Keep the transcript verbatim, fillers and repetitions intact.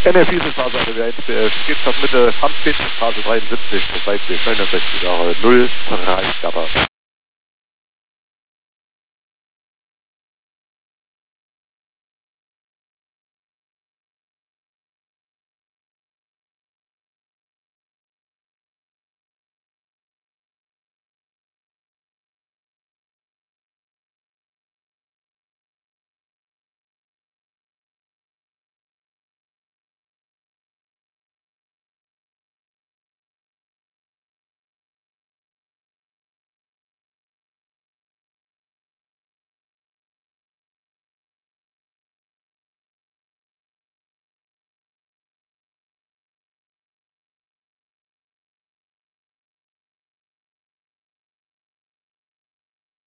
N F I Straße eine W eins B F, geht Mitte Amtsstraße dreiundsiebzig, Zeit neunundsechzig Jahre, null drei Kappa.